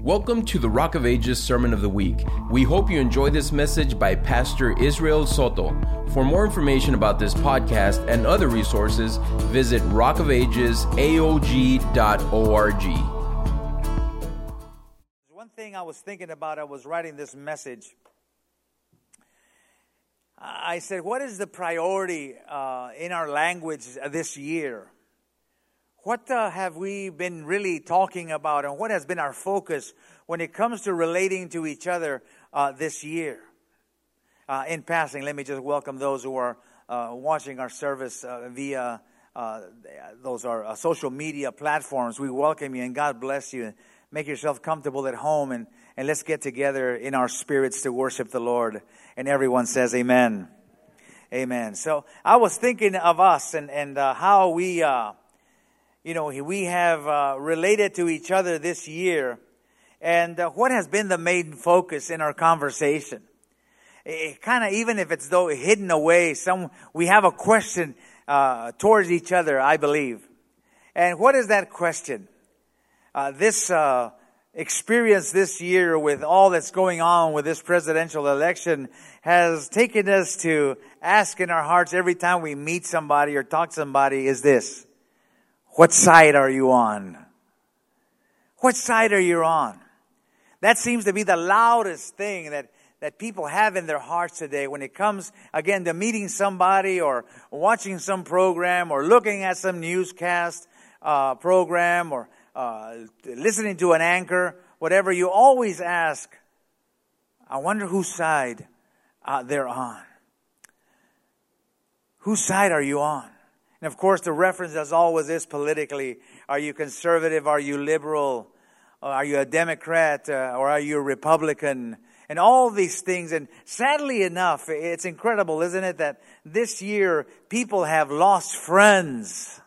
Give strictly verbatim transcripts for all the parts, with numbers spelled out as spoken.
Welcome to the Rock of Ages Sermon of the Week. We hope you enjoy this message by Pastor Israel Soto. For more information about this podcast and other resources, visit rock of ages a o g dot org. One thing I was thinking about, I was writing this message. I said, what is the priority uh, in our language this year? What uh, have we been really talking about, and what has been our focus when it comes to relating to each other uh, this year? Uh, in passing, let me just welcome those who are uh, watching our service uh, via uh, those are uh, social media platforms. We welcome you, and God bless you. Make yourself comfortable at home, and, and let's get together in our spirits to worship the Lord. And everyone says amen. Amen. So I was thinking of us and, and uh, how we... Uh, You know, we have uh, related to each other this year, and uh, what has been the main focus in our conversation? It kind of, even if it's though hidden away, some we have a question uh, towards each other, I believe. And what is that question? Uh, this uh, experience this year with all that's going on with this presidential election has taken us to ask in our hearts every time we meet somebody or talk to somebody is this: what side are you on? What side are you on? That seems to be the loudest thing that, that people have in their hearts today when it comes, again, to meeting somebody or watching some program or looking at some newscast uh, program or uh, listening to an anchor, whatever. You always ask, I wonder whose side uh, they're on. Whose side are you on? And of course, the reference as always is politically. Are you conservative? Are you liberal? Are you a Democrat? Uh, or are you a Republican? And all these things. And sadly enough, it's incredible, isn't it, that this year people have lost friends.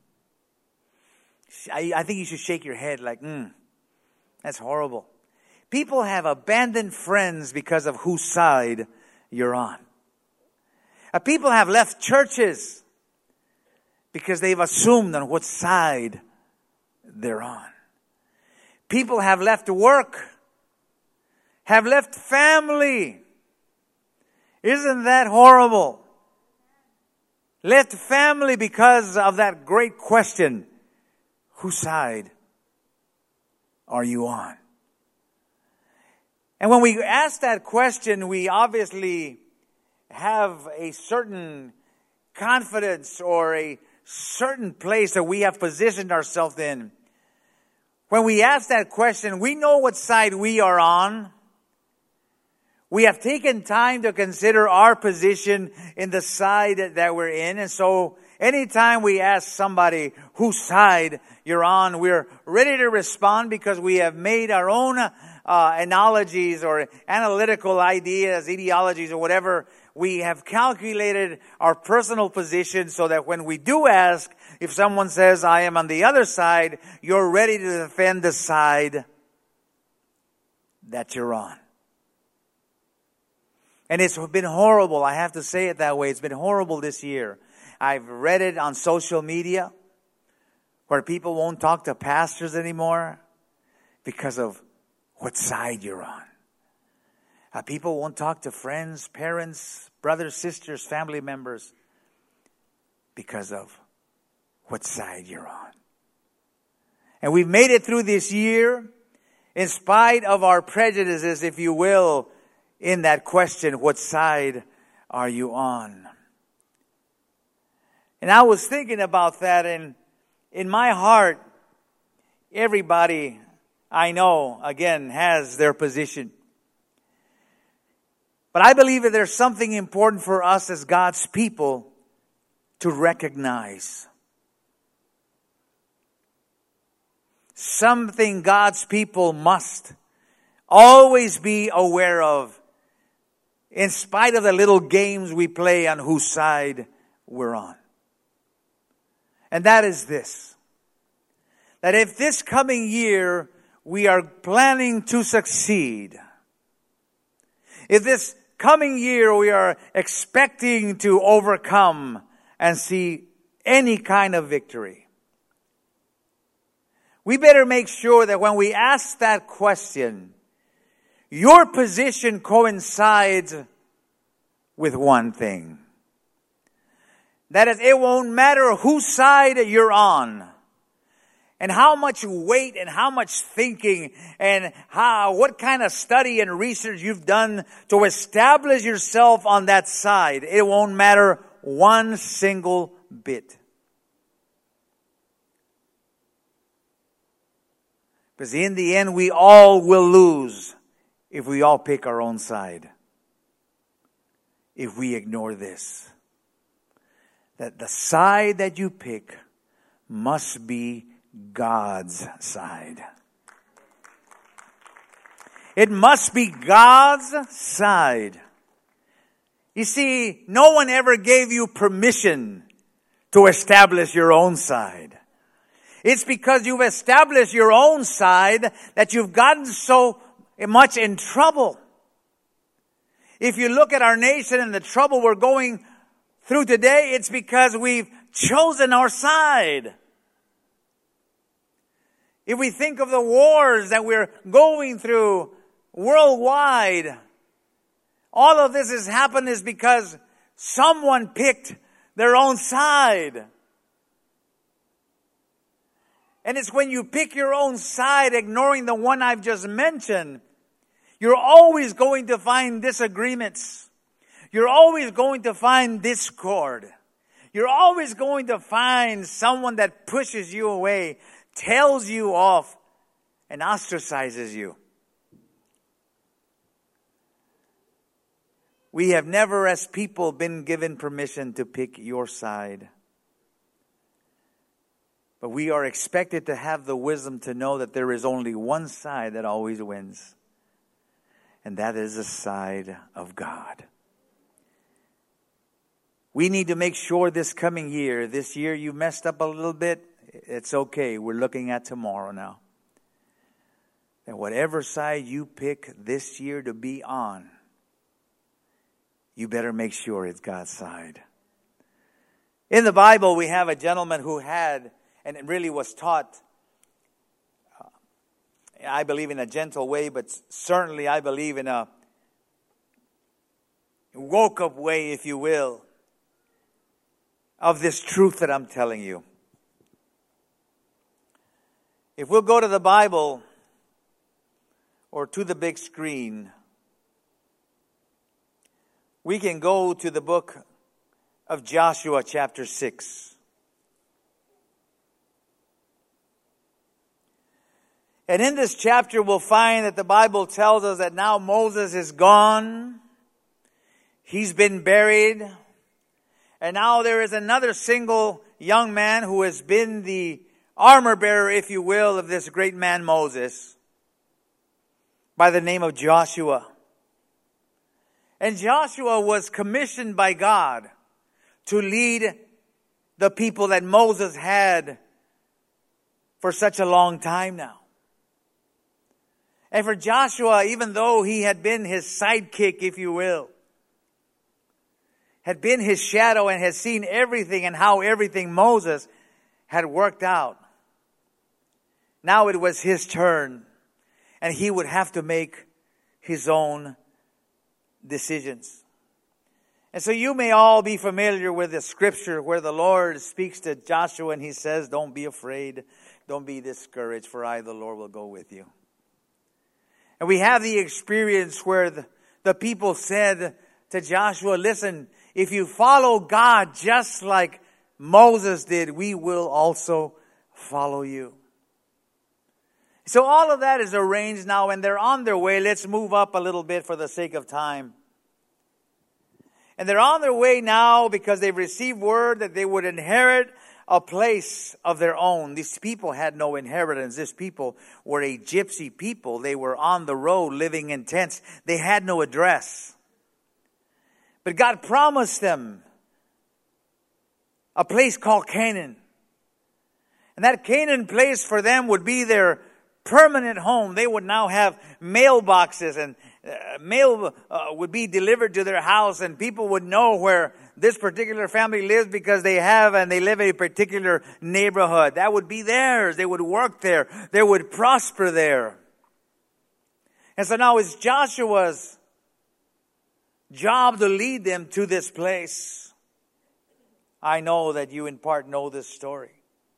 I, I think you should shake your head like, hmm, that's horrible. People have abandoned friends because of whose side you're on. Uh, people have left churches because they've assumed on what side they're on. People have left work, have left family. Isn't that horrible? Left family because of that great question: whose side are you on? And when we ask that question, we obviously have a certain confidence or a certain place that we have positioned ourselves in. When we ask that question, we know what side we are on. We have taken time to consider our position in the side that we're in. And so anytime we ask somebody whose side you're on, we're ready to respond because we have made our own uh, analogies or analytical ideas, ideologies, or whatever. We have calculated our personal position so that when we do ask, if someone says, I am on the other side, you're ready to defend the side that you're on. And it's been horrible. I have to say it that way. It's been horrible this year. I've read it on social media where people won't talk to pastors anymore because of what side you're on. Uh, people won't talk to friends, parents, brothers, sisters, family members because of what side you're on. And we've made it through this year in spite of our prejudices, if you will, in that question, what side are you on? And I was thinking about that, and in my heart, everybody I know, again, has their position. But I believe that there's something important for us as God's people to recognize. Something God's people must always be aware of, in spite of the little games we play on whose side we're on. And that is this: that if this coming year we are planning to succeed, if this coming year we are expecting to overcome and see any kind of victory, we better make sure that when we ask that question, your position coincides with one thing. That is, it won't matter whose side you're on, and how much weight and how much thinking and how, what kind of study and research you've done to establish yourself on that side. It won't matter one single bit. Because in the end, we all will lose if we all pick our own side. If we ignore this. That the side that you pick must be God's side. It must be God's side. You see, no one ever gave you permission to establish your own side. It's because you've established your own side that you've gotten so much in trouble. If you look at our nation and the trouble we're going through today, it's because we've chosen our side. If we think of the wars that we're going through worldwide, all of this has happened is because someone picked their own side. And it's when you pick your own side, ignoring the one I've just mentioned, you're always going to find disagreements. You're always going to find discord. You're always going to find someone that pushes you away, tells you off, and ostracizes you. We have never, as people, been given permission to pick your side. But we are expected to have the wisdom to know that there is only one side that always wins. And that is the side of God. We need to make sure this coming year, this year you messed up a little bit, it's okay. We're looking at tomorrow now. That whatever side you pick this year to be on, you better make sure it's God's side. In the Bible, we have a gentleman who had, and it really was taught, uh, I believe in a gentle way, but certainly I believe in a woke-up way, if you will, of this truth that I'm telling you. If we'll go to the Bible or to the big screen, we can go to the book of Joshua chapter six. And in this chapter we'll find that the Bible tells us that now Moses is gone. He's been buried. And now there is another single young man who has been the armor bearer, if you will, of this great man Moses, by the name of Joshua. And Joshua was commissioned by God to lead the people that Moses had for such a long time now. And for Joshua, even though he had been his sidekick, if you will, had been his shadow and had seen everything and how everything Moses had worked out, now it was his turn, and he would have to make his own decisions. And so you may all be familiar with the scripture where the Lord speaks to Joshua and he says, don't be afraid, don't be discouraged, for I, the Lord, will go with you. And we have the experience where the, the people said to Joshua, listen, if you follow God just like Moses did, we will also follow you. So all of that is arranged now and they're on their way. Let's move up a little bit for the sake of time. And they're on their way now because they've received word that they would inherit a place of their own. These people had no inheritance. These people were a gypsy people. They were on the road living in tents. They had no address. But God promised them a place called Canaan. And that Canaan place for them would be their permanent home. They would now have mailboxes and uh, mail uh, would be delivered to their house, and people would know where this particular family lives because they have and they live in a particular neighborhood. That would be theirs. They would work there. They would prosper there. And so now it's Joshua's job to lead them to this place. I know that you in part know this story.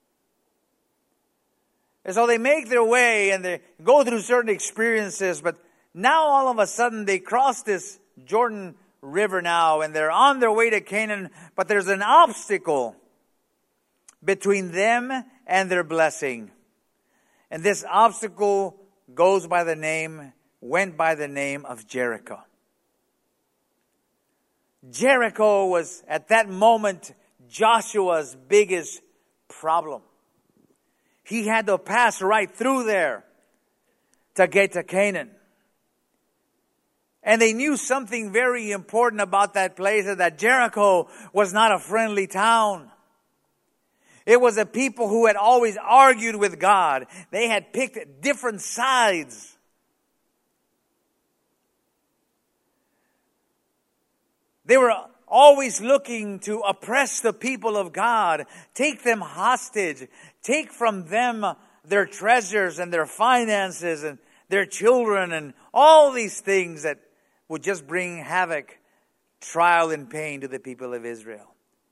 And so they make their way and they go through certain experiences, but now all of a sudden they cross this Jordan River now and they're on their way to Canaan, but there's an obstacle between them and their blessing. And this obstacle goes by the name, went by the name of Jericho. Jericho was at that moment Joshua's biggest problem. He had to pass right through there to get to Canaan. And they knew something very important about that place, that Jericho was not a friendly town. It was a people who had always argued with God. They had picked different sides. They were always looking to oppress the people of God, take them hostage, take from them their treasures and their finances and their children and all these things that would just bring havoc, trial, and pain to the people of Israel.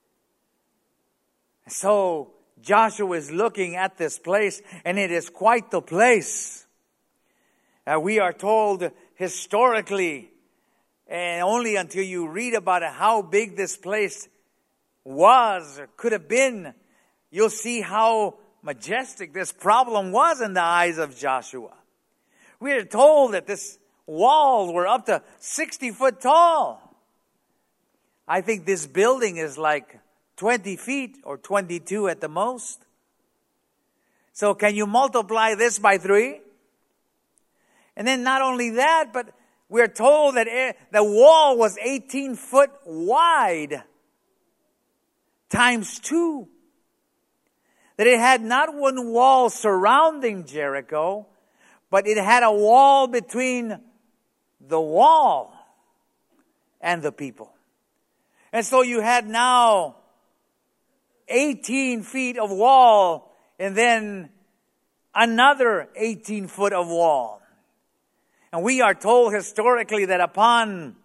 So Joshua is looking at this place, and it is quite the place. Uh, we are told historically, and only until you read about it, how big this place was or could have been, you'll see how majestic this problem was in the eyes of Joshua. We are told that this walls were up to sixty foot tall. I think this building is like twenty feet or twenty-two at the most. So can you multiply this by three? And then not only that, but we're told that the wall was eighteen foot wide times two. That it had not one wall surrounding Jericho, but it had a wall between the wall and the people. And so you had now eighteen feet of wall and then another eighteen foot of wall. And we are told historically that upon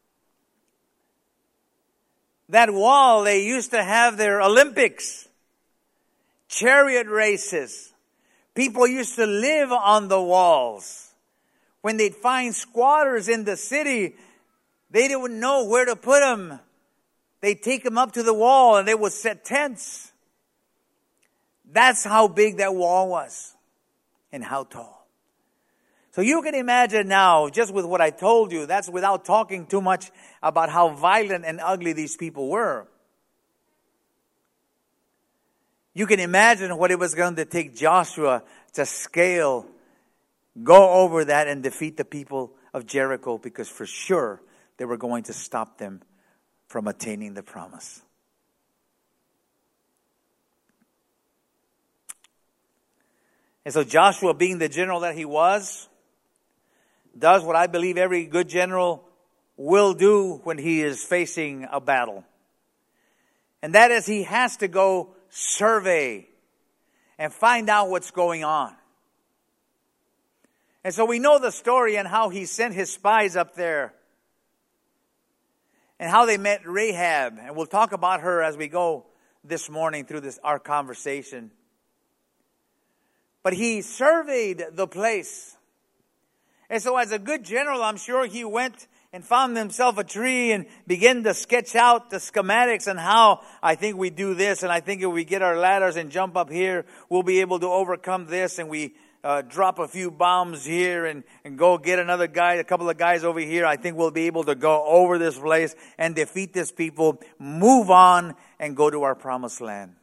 that wall, they used to have their Olympics, chariot races. People used to live on the walls. When they'd find squatters in the city, they didn't know where to put them. They'd take them up to the wall and they would set tents. That's how big that wall was and how tall. So you can imagine now, just with what I told you, that's without talking too much about how violent and ugly these people were. You can imagine what it was going to take Joshua to scale, go over that and defeat the people of Jericho, because for sure they were going to stop them from attaining the promise. And so Joshua, being the general that he was, does what I believe every good general will do when he is facing a battle. And that is, he has to go survey and find out what's going on. And so we know the story and how he sent his spies up there and how they met Rahab. And we'll talk about her as we go this morning through this our conversation. But he surveyed the place. And so as a good general, I'm sure he went and found himself a tree and began to sketch out the schematics and how I think we do this. And I think if we get our ladders and jump up here, we'll be able to overcome this. And we uh, drop a few bombs here and, and go get another guy, a couple of guys over here. I think we'll be able to go over this place and defeat this people, move on and go to our promised land.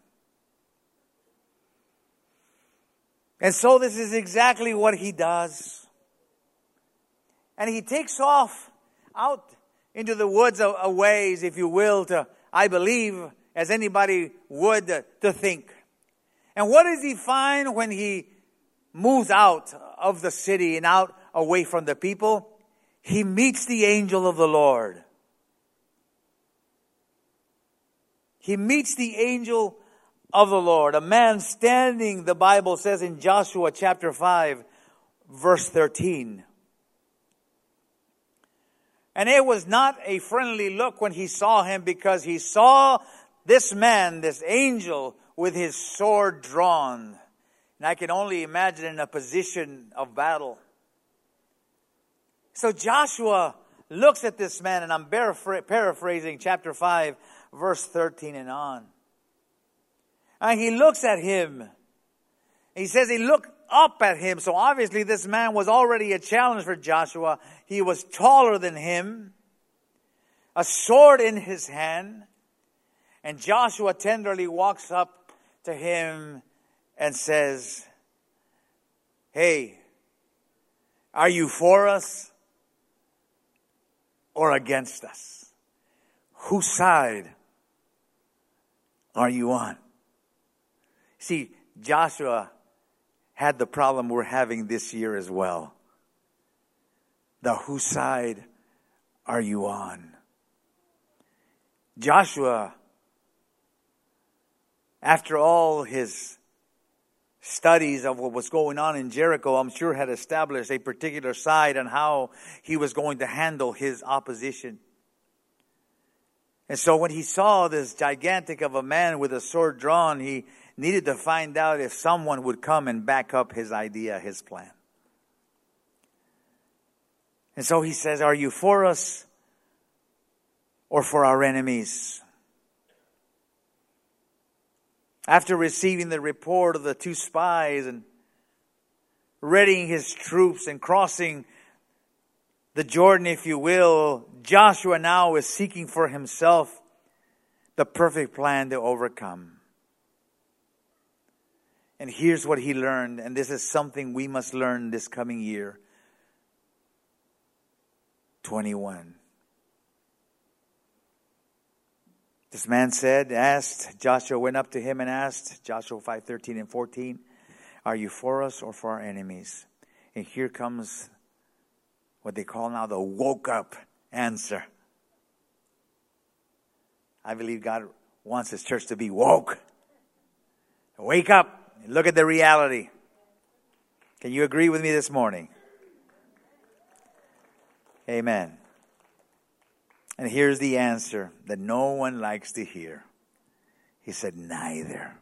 And so this is exactly what he does. And he takes off out into the woods a, a ways, if you will, to, I believe, as anybody would, uh, to think. And what does he find when he moves out of the city and out away from the people? he meets the angel of the Lord. He meets the angel of the Lord. A man standing, the Bible says in Joshua chapter five, verse thirteen. And it was not a friendly look when he saw him, because he saw this man, this angel, with his sword drawn. And I can only imagine in a position of battle. So Joshua looks at this man, and I'm paraphrasing chapter five, verse thirteen and on. And he looks at him. He says he looked up at him. So obviously this man was already a challenge for Joshua. He was taller than him. A sword in his hand. And Joshua tenderly walks up to him and says, "Hey, are you for us or against us? Whose side are you on?" See, Joshua had the problem we're having this year as well. The whose side are you on? Joshua, after all his studies of what was going on in Jericho, I'm sure had established a particular side on how he was going to handle his opposition. And so when he saw this gigantic of a man with a sword drawn, he needed to find out if someone would come and back up his idea, his plan. And so he says, "Are you for us or for our enemies?" After receiving the report of the two spies and readying his troops and crossing the Jordan, if you will, Joshua now is seeking for himself the perfect plan to overcome. And here's what he learned, and this is something we must learn this coming year. twenty-one. This man said, asked, Joshua went up to him and asked, Joshua five, thirteen and fourteen, "Are you for us or for our enemies?" And here comes what they call now the woke up answer. I believe God wants His church to be woke. Wake up and look at the reality. Can you agree with me this morning? Amen. And here's the answer that no one likes to hear. He said, "Neither.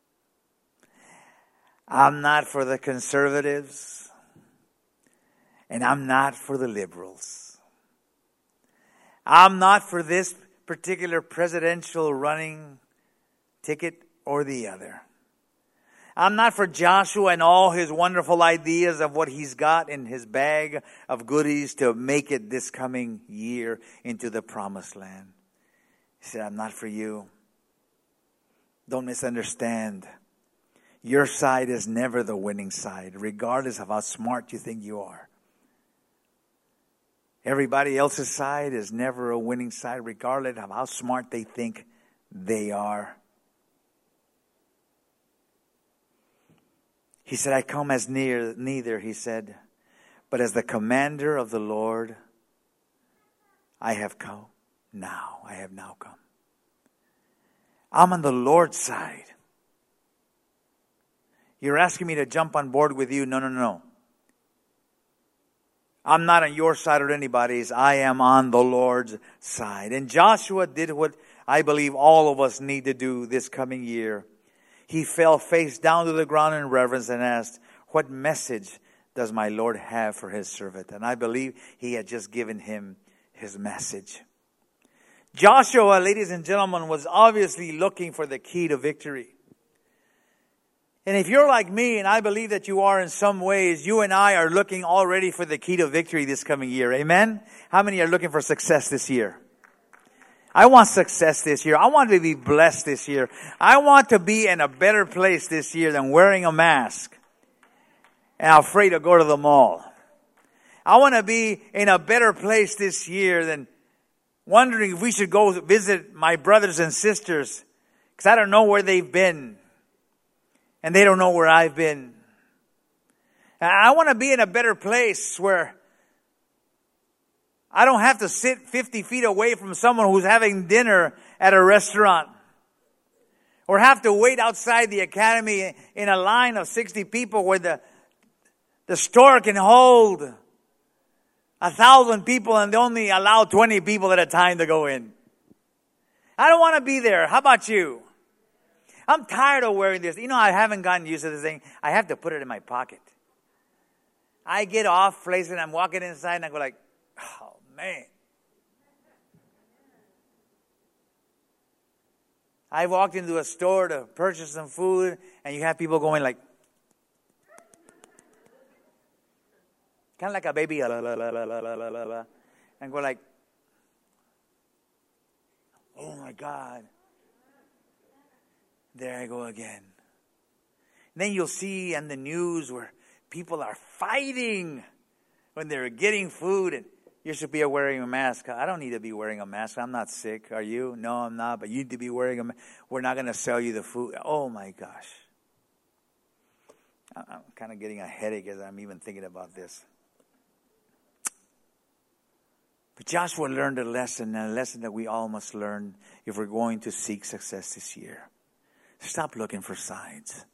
I'm not for the conservatives, and I'm not for the liberals. I'm not for this particular presidential running ticket or the other. I'm not for Joshua and all his wonderful ideas of what he's got in his bag of goodies to make it this coming year into the promised land." He said, "I'm not for you. Don't misunderstand. Your side is never the winning side, regardless of how smart you think you are. Everybody else's side is never a winning side, regardless of how smart they think they are." He said, "I come as near neither," he said, "but as the commander of the Lord, I have come now. I have now come. I'm on the Lord's side. You're asking me to jump on board with you? No, no, no. I'm not on your side or anybody's. I am on the Lord's side." And Joshua did what I believe all of us need to do this coming year. He fell face down to the ground in reverence and asked, "What message does my Lord have for His servant?" And I believe He had just given him his message. Joshua, ladies and gentlemen, was obviously looking for the key to victory. And if you're like me, and I believe that you are in some ways, you and I are looking already for the key to victory this coming year. Amen? How many are looking for success this year? I want success this year. I want to be blessed this year. I want to be in a better place this year than wearing a mask and afraid to go to the mall. I want to be in a better place this year than wondering if we should go visit my brothers and sisters, because I don't know where they've been and they don't know where I've been. I want to be in a better place where I don't have to sit fifty feet away from someone who's having dinner at a restaurant. Or have to wait outside the academy in a line of sixty people where the, the store can hold a thousand people and they only allow twenty people at a time to go in. I don't want to be there. How about you? I'm tired of wearing this. You know, I haven't gotten used to this thing. I have to put it in my pocket. I get off place and I'm walking inside and I go like, oh man. I walked into a store to purchase some food and you have people going like, kind of like a baby, la, la, la, la, la, la, la, la, and go like, oh my God. There I go again. And then you'll see on the news where people are fighting when they're getting food and you should be wearing a mask. I don't need to be wearing a mask. I'm not sick. Are you? No, I'm not. But you need to be wearing a mask. We're not going to sell you the food. Oh my gosh. I'm kind of getting a headache as I'm even thinking about this. But Joshua learned a lesson, and a lesson that we all must learn if we're going to seek success this year. Stop looking for signs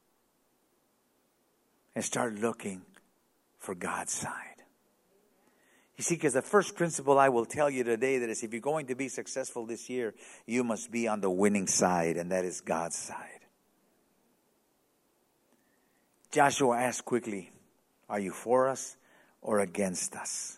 and start looking for God's side. You see, because the first principle I will tell you today that is if you're going to be successful this year, you must be on the winning side, and that is God's side. Joshua asked quickly, are you for us or against us?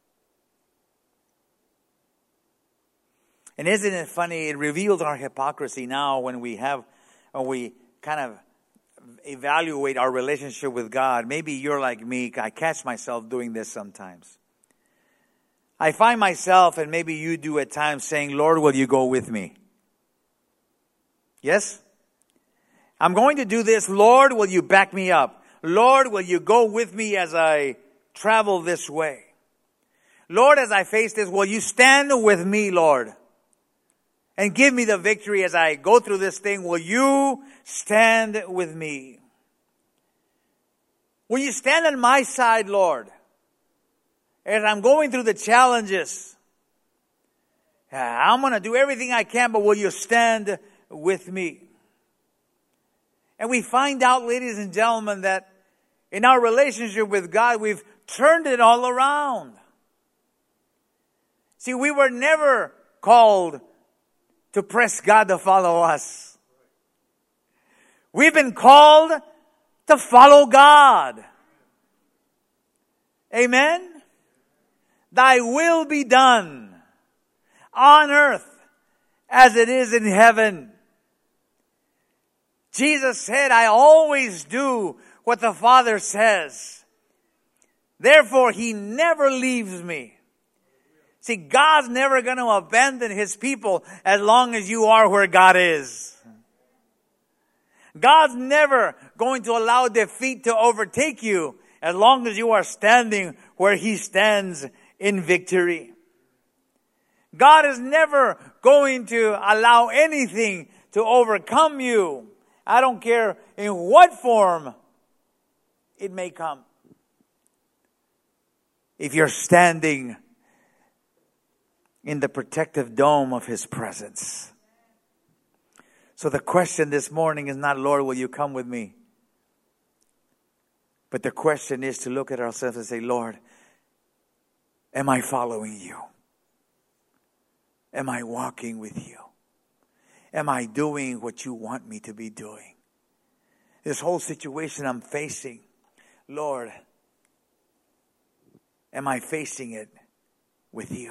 And isn't it funny? It reveals our hypocrisy now when we have, when we kind of evaluate our relationship with God. Maybe you're like me. I catch myself doing this sometimes. I find myself, and maybe you do at times, saying, Lord, will you go with me? Yes? I'm going to do this. Lord, will you back me up? Lord, will you go with me as I travel this way? Lord, as I face this, will you stand with me, Lord? And give me the victory as I go through this thing. Will you stand with me? Will you stand on my side, Lord? As I'm going through the challenges, I'm going to do everything I can, but will you stand with me? And we find out, ladies and gentlemen, that in our relationship with God, we've turned it all around. See, we were never called to press God to follow us. We've been called to follow God. Amen? Thy will be done on earth as it is in heaven. Jesus said, I always do what the Father says. Therefore, He never leaves me. See, God's never going to abandon His people as long as you are where God is. God's never going to allow defeat to overtake you as long as you are standing where He stands in victory. God is never going to allow anything to overcome you. I don't care in what form it may come. If you're standing in the protective dome of His presence. So the question this morning is not, Lord, will you come with me? But the question is to look at ourselves and say, Lord, am I following you? Am I walking with you? Am I doing what you want me to be doing? This whole situation I'm facing, Lord, am I facing it with you?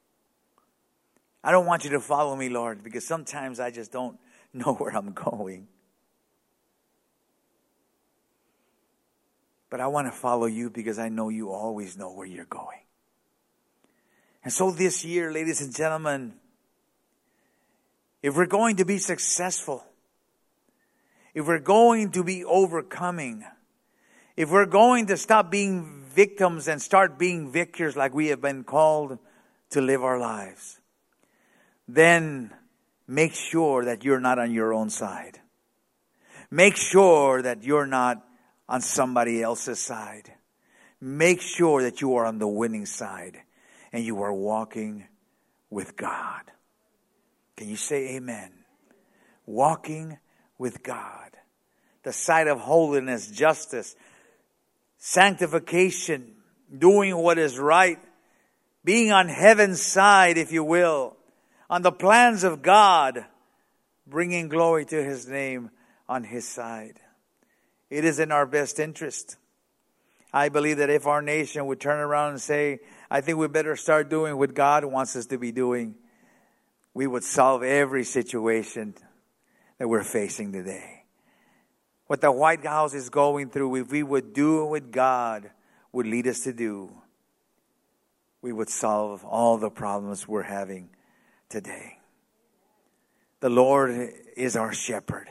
I don't want you to follow me, Lord, because sometimes I just don't know where I'm going. But I want to follow you because I know you always know where you're going. And so this year, ladies and gentlemen, if we're going to be successful, if we're going to be overcoming, if we're going to stop being victims and start being victors like we have been called to live our lives, then make sure that you're not on your own side. Make sure that you're not on somebody else's side. Make sure that you are on the winning side. and you are walking with God. Can you say amen? Walking with God. The side of holiness, justice, sanctification, doing what is right, being on heaven's side, if you will, on the plans of God, bringing glory to His name on His side. It is in our best interest. I believe that if our nation would turn around and say, I think we better start doing what God wants us to be doing, we would solve every situation that we're facing today. What the White House is going through, if we would do what God would lead us to do, we would solve all the problems we're having today. The Lord is our shepherd.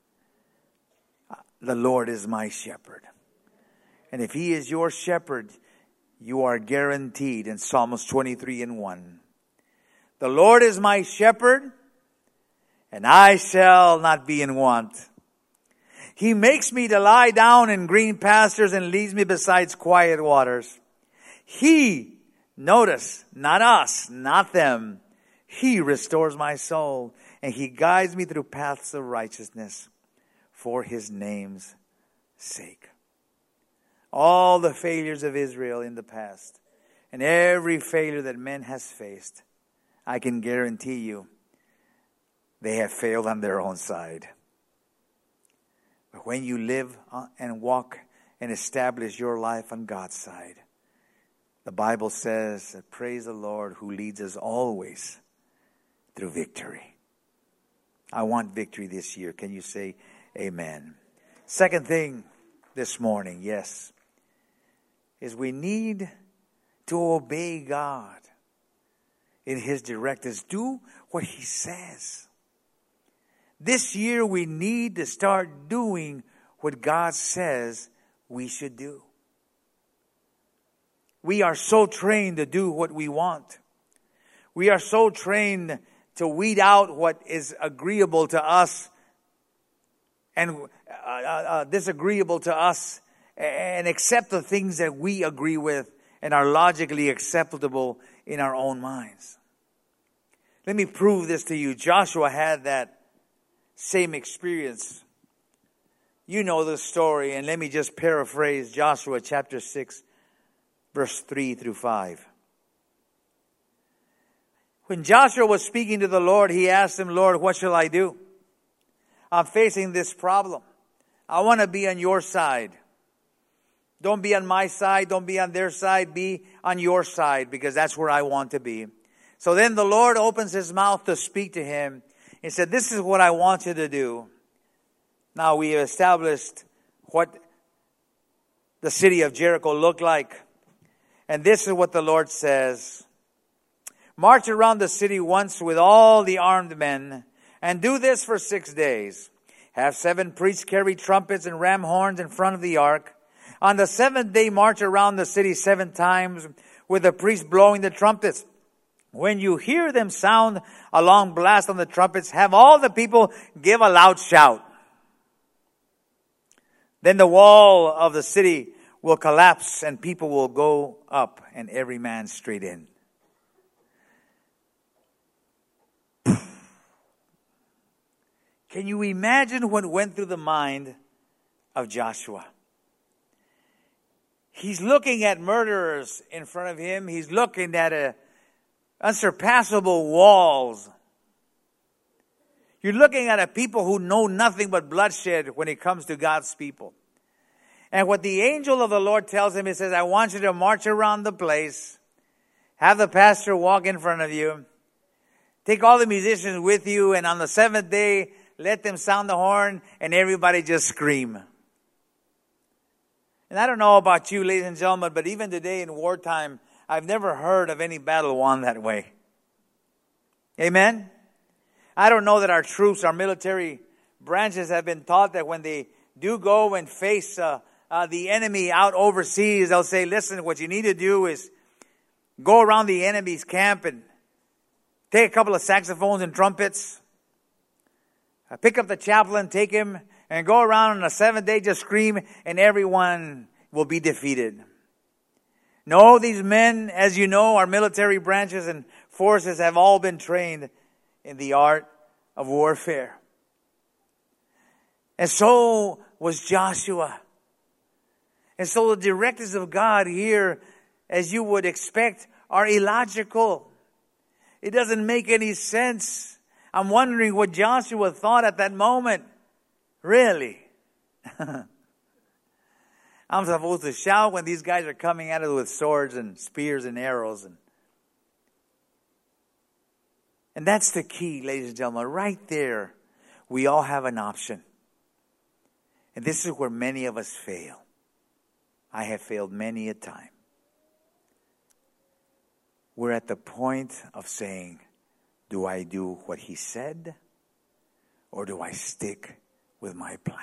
The Lord is my shepherd. And if He is your shepherd, you are guaranteed in Psalms twenty-three and one. The Lord is my shepherd, and I shall not be in want. He makes me to lie down in green pastures and leads me beside quiet waters. He, notice, not us, not them. He restores my soul, and He guides me through paths of righteousness for His name's sake. All the failures of Israel in the past, and every failure that man has faced, I can guarantee you, they have failed on their own side. But when you live and walk and establish your life on God's side, the Bible says that praise the Lord who leads us always through victory. I want victory this year. Can you say amen? Second thing this morning, yes, is we need to obey God in His directives. Do what He says. This year we need to start doing what God says we should do. We are so trained to do what we want. We are so trained to weed out what is agreeable to us and uh, uh, disagreeable to us, and accept the things that we agree with and are logically acceptable in our own minds. Let me prove this to you. Joshua had that same experience. You know the story, and let me just paraphrase Joshua chapter six, verse three through five. When Joshua was speaking to the Lord, he asked him, Lord, what shall I do? I'm facing this problem. I want to be on your side. Don't be on my side. Don't be on their side. Be on your side, because that's where I want to be. So then the Lord opens His mouth to speak to him. He said, this is what I want you to do. Now we have established what the city of Jericho looked like. And this is what the Lord says. March around the city once with all the armed men, and do this for six days. Have seven priests carry trumpets and ram horns in front of the ark. On the seventh day, march around the city seven times with the priests blowing the trumpets. When you hear them sound a long blast on the trumpets, have all the people give a loud shout. Then the wall of the city will collapse and people will go up and every man straight in. Can you imagine what went through the mind of Joshua? He's looking at murderers in front of him. He's looking at a unsurpassable walls. You're looking at a people who know nothing but bloodshed when it comes to God's people. And what the angel of the Lord tells him, he says, I want you to march around the place. Have the pastor walk in front of you. Take all the musicians with you. And on the seventh day, let them sound the horn and everybody just scream. And I don't know about you, ladies and gentlemen, but even today in wartime, I've never heard of any battle won that way. Amen? I don't know that our troops, our military branches have been taught that when they do go and face uh, uh, the enemy out overseas, they'll say, listen, what you need to do is go around the enemy's camp and take a couple of saxophones and trumpets. Uh, pick up the chaplain, take him, and go around on the seventh day, just scream, and everyone will be defeated. No, these men, as you know, our military branches and forces have all been trained in the art of warfare. And so was Joshua. And so the directives of God here, as you would expect, are illogical. It doesn't make any sense. I'm wondering what Joshua thought at that moment. Really? I'm supposed to shout when these guys are coming at us with swords and spears and arrows. And, and that's the key, ladies and gentlemen. Right there, we all have an option. And this is where many of us fail. I have failed many a time. We're at the point of saying, do I do what he said? Or do I stick with my plan?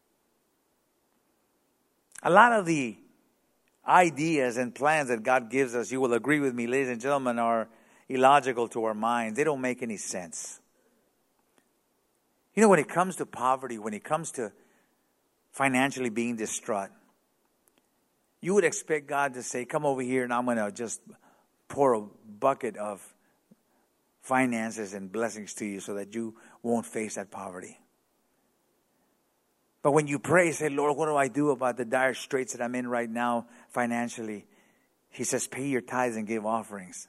A lot of the ideas and plans that God gives us, you will agree with me, ladies and gentlemen, are illogical to our minds. They don't make any sense. You know, when it comes to poverty, when it comes to financially being distraught, you would expect God to say, come over here and I'm going to just pour a bucket of finances and blessings to you so that you won't face that poverty. But when you pray, say, Lord, what do I do about the dire straits that I'm in right now financially? He says, pay your tithes and give offerings.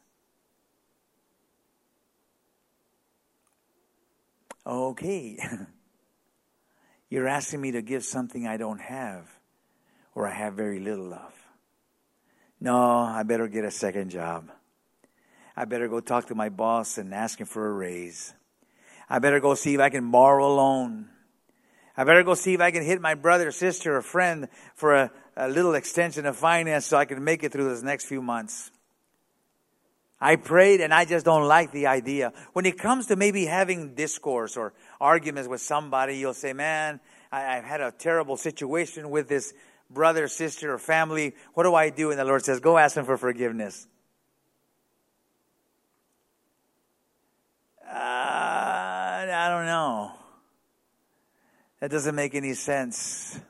Okay. You're asking me to give something I don't have or I have very little of. No, I better get a second job. I better go talk to my boss and ask him for a raise. I better go see if I can borrow a loan. I better go see if I can hit my brother, sister, or friend for a, a little extension of finance so I can make it through this next few months. I prayed and I just don't like the idea. When it comes to maybe having discourse or arguments with somebody, you'll say, man, I, I've had a terrible situation with this brother, sister, or family. What do I do? And the Lord says, go ask them for forgiveness. Uh, I don't know. That doesn't make any sense.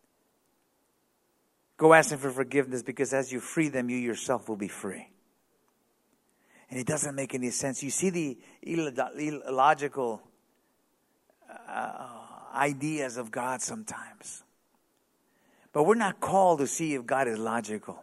Go ask them for forgiveness because as you free them, you yourself will be free. And it doesn't make any sense. You see the illogical uh, ideas of God sometimes. But we're not called to see if God is logical.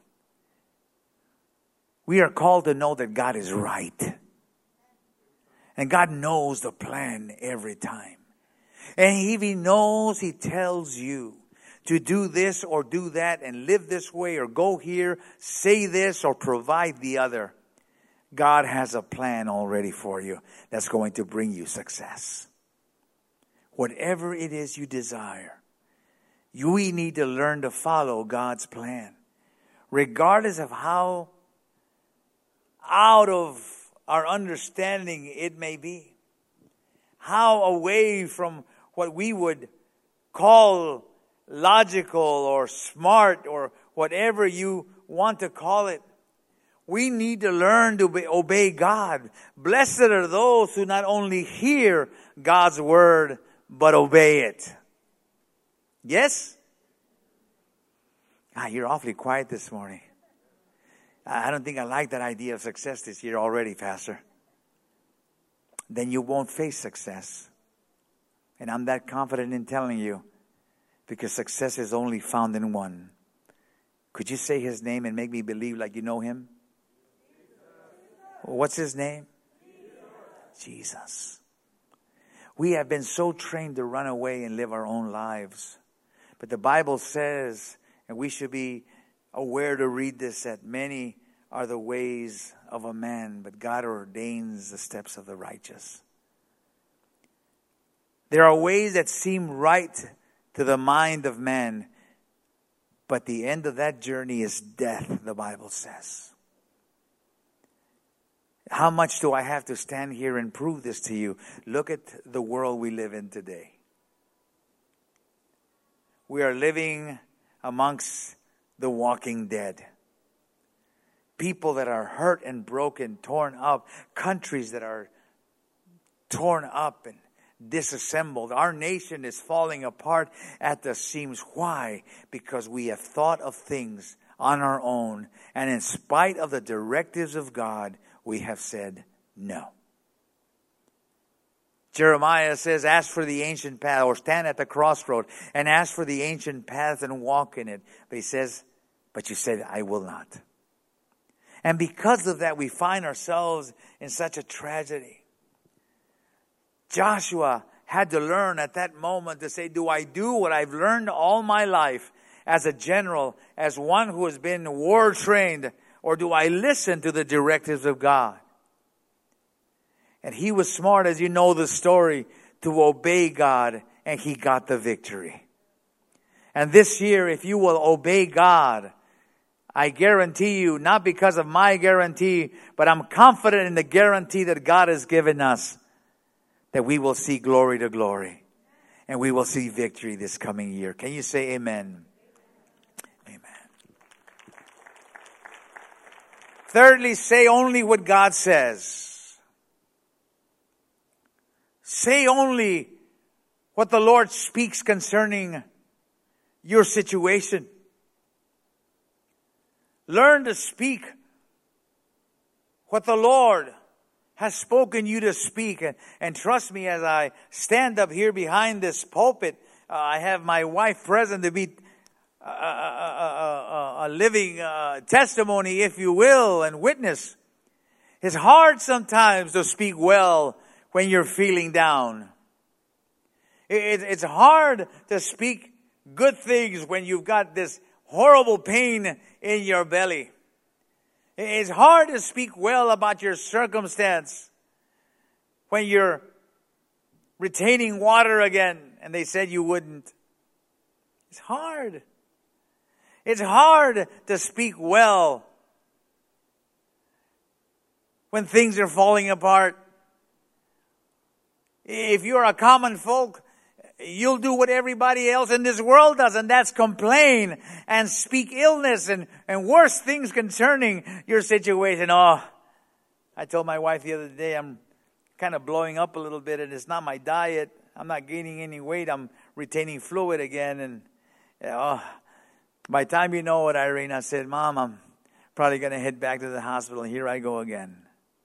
We are called to know that God is right. And God knows the plan every time. And if He knows, He tells you to do this or do that and live this way or go here, say this or provide the other. God has a plan already for you that's going to bring you success. Whatever it is you desire, we need to learn to follow God's plan. Regardless of how out of our understanding it may be. How away from what we would call logical or smart or whatever you want to call it. We need to learn to be, obey God. Blessed are those who not only hear God's word, but obey it. Yes? Ah, you're awfully quiet this morning. I don't think I like that idea of success this year already, Pastor. Then you won't face success. And I'm that confident in telling you because success is only found in one. Could you say His name and make me believe like you know Him? What's His name? Jesus. Jesus. We have been so trained to run away and live our own lives. But the Bible says, and we should be aware to read this, that many are the ways of a man, but God ordains the steps of the righteous. There are ways that seem right to the mind of man, but the end of that journey is death, the Bible says. How much do I have to stand here and prove this to you? Look at the world we live in today. We are living amongst the walking dead. People that are hurt and broken, torn up. Countries that are torn up and disassembled. Our nation is falling apart at the seams. Why? Because we have thought of things on our own. And in spite of the directives of God, we have said no. Jeremiah says, ask for the ancient path, or stand at the crossroad and ask for the ancient path and walk in it. But he says, but you said, I will not. And because of that, we find ourselves in such a tragedy. Joshua had to learn at that moment to say, do I do what I've learned all my life as a general, as one who has been war trained, or do I listen to the directives of God? And he was smart, as you know the story, to obey God, and he got the victory. And this year, if you will obey God, I guarantee you, not because of my guarantee, but I'm confident in the guarantee that God has given us, that we will see glory to glory. And we will see victory this coming year. Can you say amen? Amen. Thirdly, say only what God says. Say only what the Lord speaks concerning your situation. Learn to speak what the Lord has spoken you to speak. And, and trust me, as I stand up here behind this pulpit, uh, I have my wife present to be a, a, a, a living uh, testimony, if you will, and witness. It's hard sometimes to speak well when you're feeling down. It, it's hard to speak good things when you've got this horrible pain in your belly. It's hard to speak well about your circumstance when you're retaining water again and they said you wouldn't. It's hard. It's hard to speak well when things are falling apart. If you're a common folk, you'll do what everybody else in this world does, and that's complain and speak illness and, and worse things concerning your situation. Oh, I told my wife the other day I'm kind of blowing up a little bit, and it's not my diet. I'm not gaining any weight. I'm retaining fluid again. And oh, by the time you know it, Irene, I said, Mom, I'm probably going to head back to the hospital, and here I go again.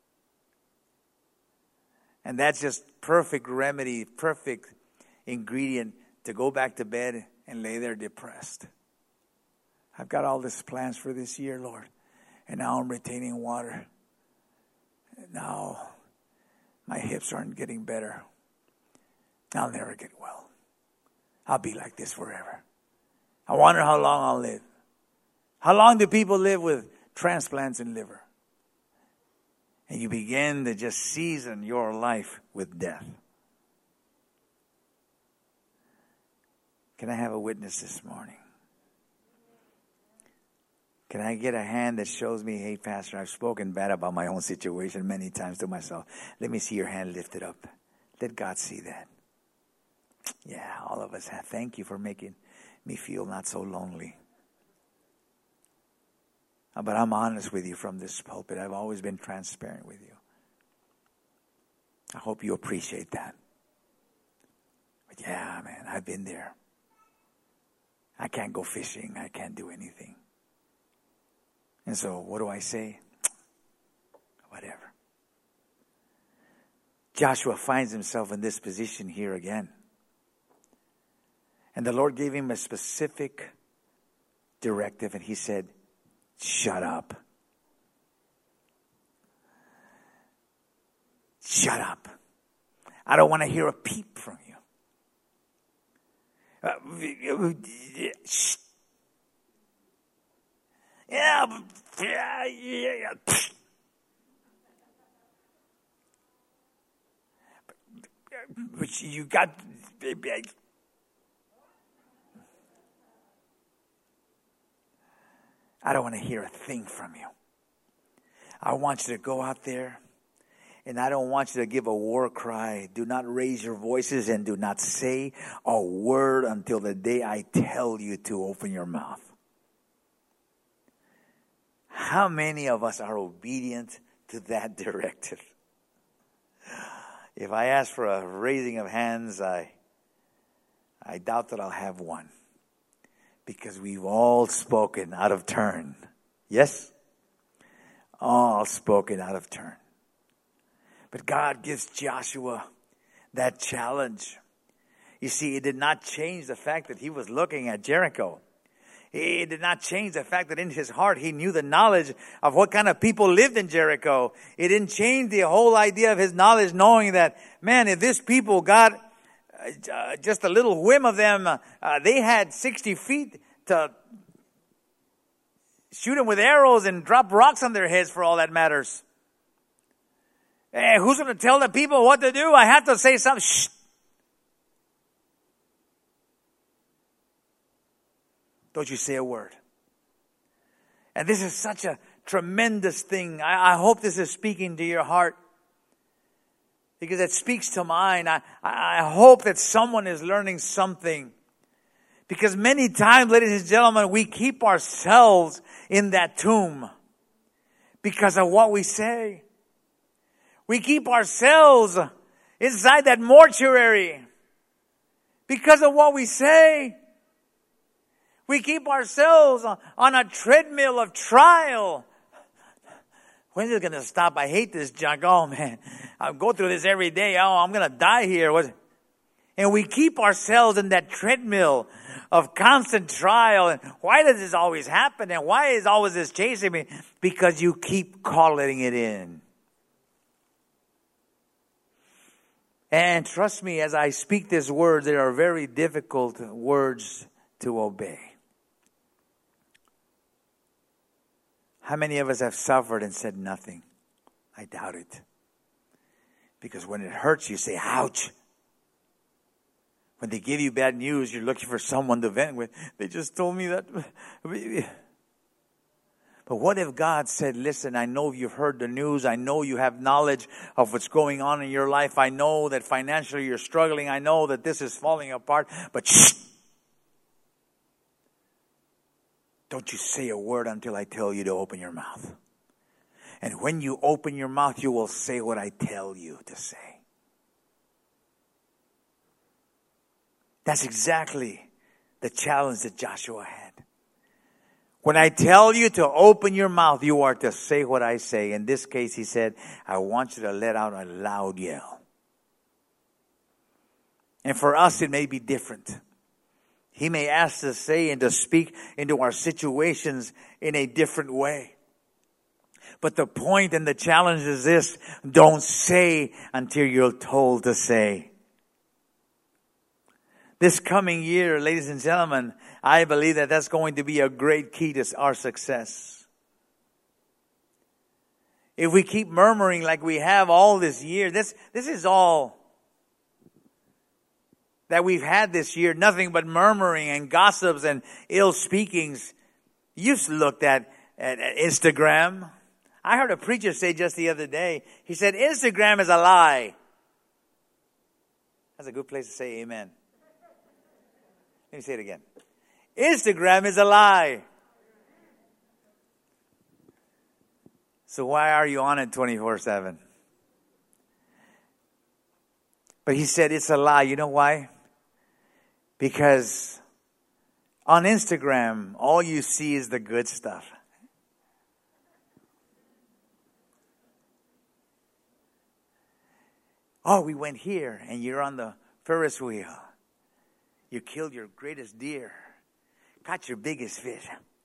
And that's just perfect remedy, perfect ingredient to go back to bed and lay there depressed. I've got all these plans for this year, Lord, and now I'm retaining water. Now my hips aren't getting better. I'll never get well. I'll be like this forever. I wonder how long I'll live. How long do people live with transplants in liver? And you begin to just season your life with death. Can I have a witness this morning? Can I get a hand that shows me, hey, Pastor, I've spoken bad about my own situation many times to myself. Let me see your hand lifted up. Let God see that. Yeah, all of us have. Thank you for making me feel not so lonely. But I'm honest with you from this pulpit. I've always been transparent with you. I hope you appreciate that. But yeah, man, I've been there. I can't go fishing. I can't do anything. And so what do I say? Whatever. Joshua finds himself in this position here again. And the Lord gave him a specific directive, and he said, shut up. Shut up. I don't want to hear a peep from you. Uh, shh. Yeah, yeah, yeah. But you got. I don't want to hear a thing from you. I want you to go out there, and I don't want you to give a war cry. Do not raise your voices and do not say a word until the day I tell you to open your mouth. How many of us are obedient to that directive? If I ask for a raising of hands, I, I doubt that I'll have one. Because we've all spoken out of turn. Yes? All spoken out of turn. But God gives Joshua that challenge. You see, it did not change the fact that he was looking at Jericho. It did not change the fact that in his heart he knew the knowledge of what kind of people lived in Jericho. It didn't change the whole idea of his knowledge, knowing that, man, if this people got uh, just a little whim of them, uh, they had sixty feet to shoot them with arrows and drop rocks on their heads for all that matters. Hey, who's going to tell the people what to do? I have to say something. Shh. Don't you say a word. And this is such a tremendous thing. I, I hope this is speaking to your heart, because it speaks to mine. I, I hope that someone is learning something. Because many times, ladies and gentlemen, we keep ourselves in that tomb because of what we say. We keep ourselves inside that mortuary because of what we say. We keep ourselves on a treadmill of trial. When is it going to stop? I hate this junk. Oh, man, I go through this every day. Oh, I'm going to die here. And we keep ourselves in that treadmill of constant trial. And why does this always happen? And why is always this chasing me? Because you keep calling it in. And trust me, as I speak these words, they are very difficult words to obey. How many of us have suffered and said nothing? I doubt it. Because when it hurts, you say, ouch. When they give you bad news, you're looking for someone to vent with. They just told me that. But what if God said, listen, I know you've heard the news. I know you have knowledge of what's going on in your life. I know that financially you're struggling. I know that this is falling apart. But shh. Don't you say a word until I tell you to open your mouth. And when you open your mouth, you will say what I tell you to say. That's exactly the challenge that Joshua had. When I tell you to open your mouth, you are to say what I say. In this case, he said, I want you to let out a loud yell. And for us, it may be different. He may ask us to say and to speak into our situations in a different way. But the point and the challenge is this: don't say until you're told to say. This coming year, ladies and gentlemen, I believe that that's going to be a great key to our success. If we keep murmuring like we have all this year, this, this is all that we've had this year, nothing but murmuring and gossips and ill speakings. You looked at, at, at Instagram. I heard a preacher say just the other day, he said, Instagram is a lie. That's a good place to say amen. Let me say it again. Instagram is a lie. So why are you on it twenty-four seven? But he said it's a lie. You know why? Because on Instagram, all you see is the good stuff. Oh, we went here, and you're on the Ferris wheel. You killed your greatest deer. Caught your biggest fish.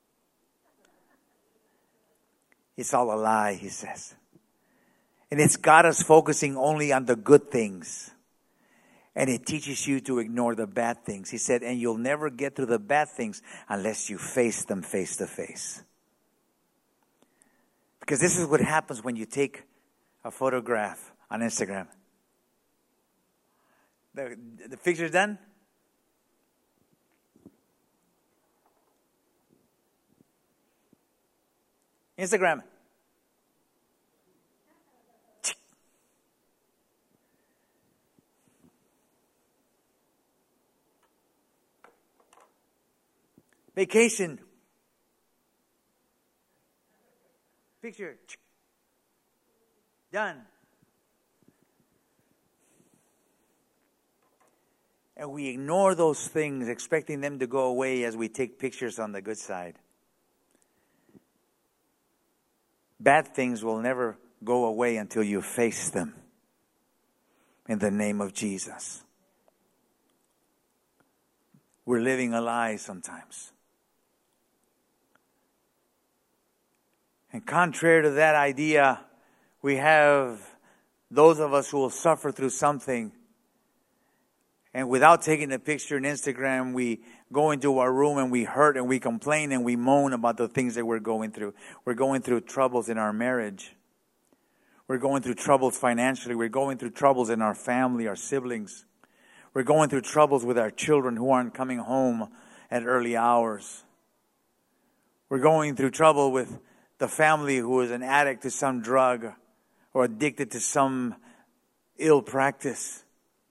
It's all a lie, he says. And it's got us focusing only on the good things. And it teaches you to ignore the bad things. He said, and you'll never get to the bad things unless you face them face to face. Because this is what happens when you take a photograph on Instagram. The, the picture's done? Instagram. Vacation. Picture. Done. and we ignore those things, expecting them to go away as we take pictures on the good side. Bad things will never go away until you face them in the name of Jesus. We're living a lie sometimes. And contrary to that idea, we have those of us who will suffer through something, and without taking a picture on Instagram, we go into our room and we hurt and we complain and we moan about the things that we're going through. We're going through troubles in our marriage. We're going through troubles financially. We're going through troubles in our family, our siblings. We're going through troubles with our children who aren't coming home at early hours. We're going through trouble with the family who is an addict to some drug or addicted to some ill practice.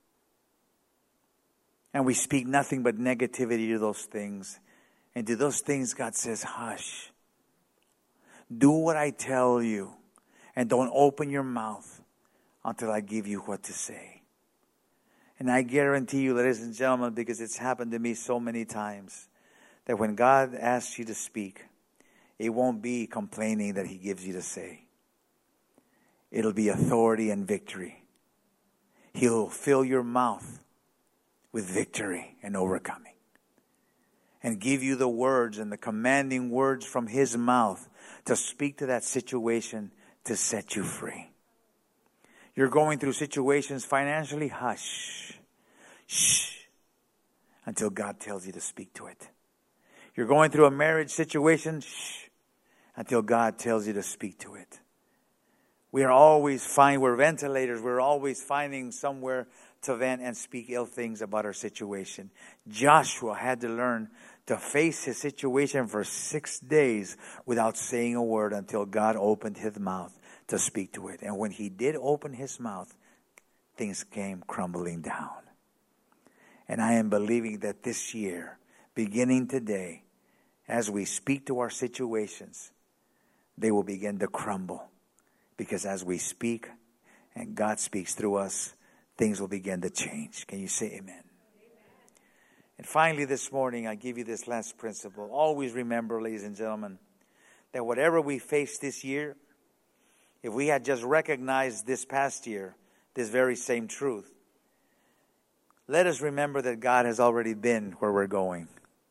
And we speak nothing but negativity to those things. And to those things, God says, hush. Do what I tell you. And don't open your mouth until I give you what to say. And I guarantee you, ladies and gentlemen, because it's happened to me so many times, that when God asks you to speak, it won't be complaining that He gives you to say. It'll be authority and victory. He'll fill your mouth with victory and overcoming. And give you the words and the commanding words from His mouth to speak to that situation to set you free. You're going through situations financially, hush. Shh. Until God tells you to speak to it. You're going through a marriage situation, shh. Until God tells you to speak to it. We are always finding, we're ventilators, we're always finding somewhere to vent and speak ill things about our situation. Joshua had to learn to face his situation for six days without saying a word until God opened his mouth to speak to it. And when he did open his mouth, things came crumbling down. And I am believing that this year, beginning today, as we speak to our situations, they will begin to crumble. Because as we speak and God speaks through us, things will begin to change. Can you say amen? Amen? And finally this morning, I give you this last principle. Always remember, ladies and gentlemen, that whatever we face this year, if we had just recognized this past year, this very same truth, let us remember that God has already been where we're going.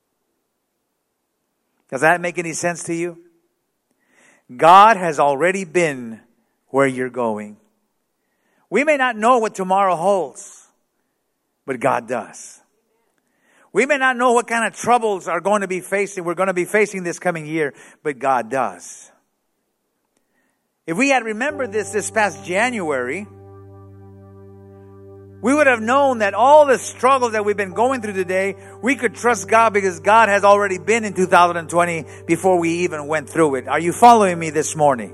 Does that make any sense to you? God has already been where you're going. We may not know what tomorrow holds, but God does. We may not know what kind of troubles are going to be facing, we're going to be facing this coming year, but God does. If we had remembered this this past January, we would have known that all the struggles that we've been going through today, we could trust God because God has already been in two thousand twenty before we even went through it. Are you following me this morning?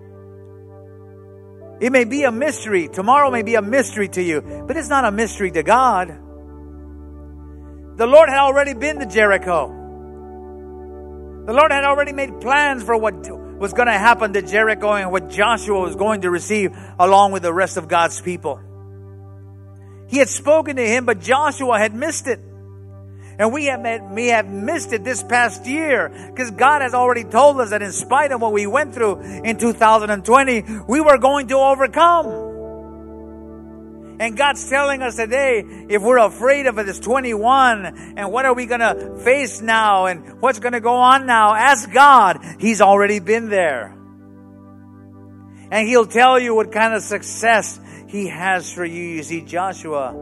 It may be a mystery. Tomorrow may be a mystery to you, but it's not a mystery to God. The Lord had already been to Jericho. The Lord had already made plans for what was going to happen to Jericho and what Joshua was going to receive along with the rest of God's people. He had spoken to him, but Joshua had missed it. And we have, we have missed it this past year because God has already told us that in spite of what we went through in two thousand twenty, we were going to overcome. And God's telling us today, if we're afraid of this twenty-one and what are we going to face now and what's going to go on now, ask God. He's already been there. And He'll tell you what kind of success He has for you. You see, Joshua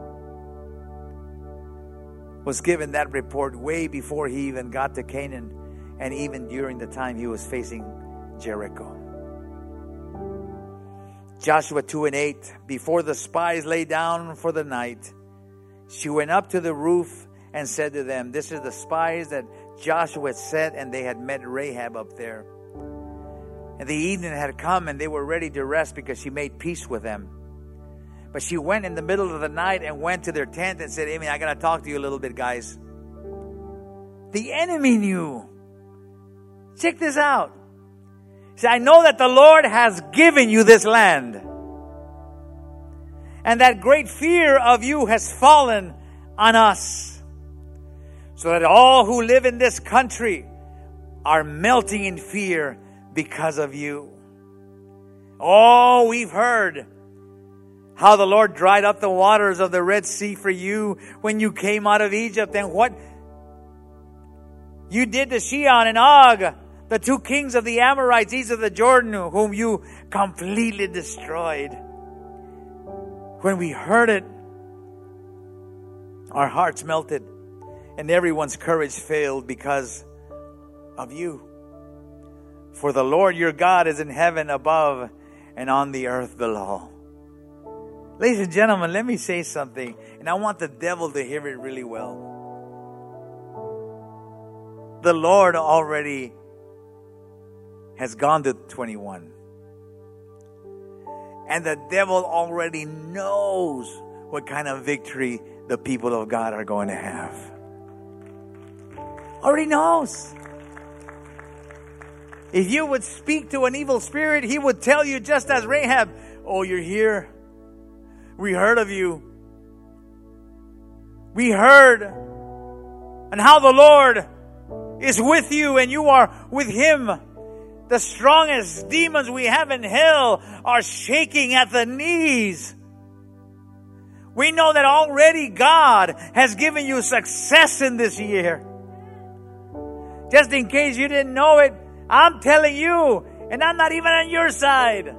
was given that report way before he even got to Canaan and even during the time he was facing Jericho. Joshua two and eight, before the spies lay down for the night, she went up to the roof and said to them, this is the spies that Joshua had sent, and they had met Rahab up there. And the evening had come and they were ready to rest because she made peace with them. But she went in the middle of the night and went to their tent and said, Amy, I got to talk to you a little bit, guys. The enemy knew. Check this out. He said, I know that the Lord has given you this land. And that great fear of you has fallen on us, so that all who live in this country are melting in fear because of you. Oh, we've heard how the Lord dried up the waters of the Red Sea for you when you came out of Egypt, and what you did to Sihon and Og, the two kings of the Amorites east of the Jordan, whom you completely destroyed. When we heard it, our hearts melted, and everyone's courage failed because of you. For the Lord your God is in heaven above and on the earth below. Ladies and gentlemen, let me say something, and I want the devil to hear it really well. The Lord already has gone to twenty-one. And the devil already knows what kind of victory the people of God are going to have. Already knows. If you would speak to an evil spirit, he would tell you just as Rahab, oh, you're here. We heard of you. We heard and how the Lord is with you and you are with Him. The strongest demons we have in hell are shaking at the knees. We know that already God has given you success in this year. Just in case you didn't know it, I'm telling you, and I'm not even on your side.